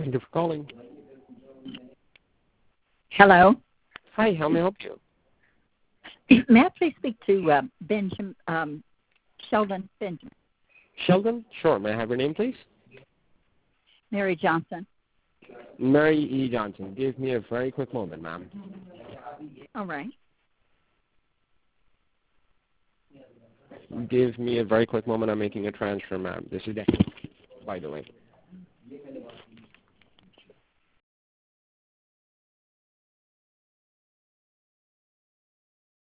Thank you for calling. Hello. Hi, how may I help you? May I please speak to Benjamin, Sheldon Benjamin? Sheldon? Sure. May I have your name, please? Mary Johnson. Mary E. Johnson. Give me a very quick moment, ma'am. All right. Give me a very quick moment. I'm making a transfer, ma'am. This is Dave, by the way.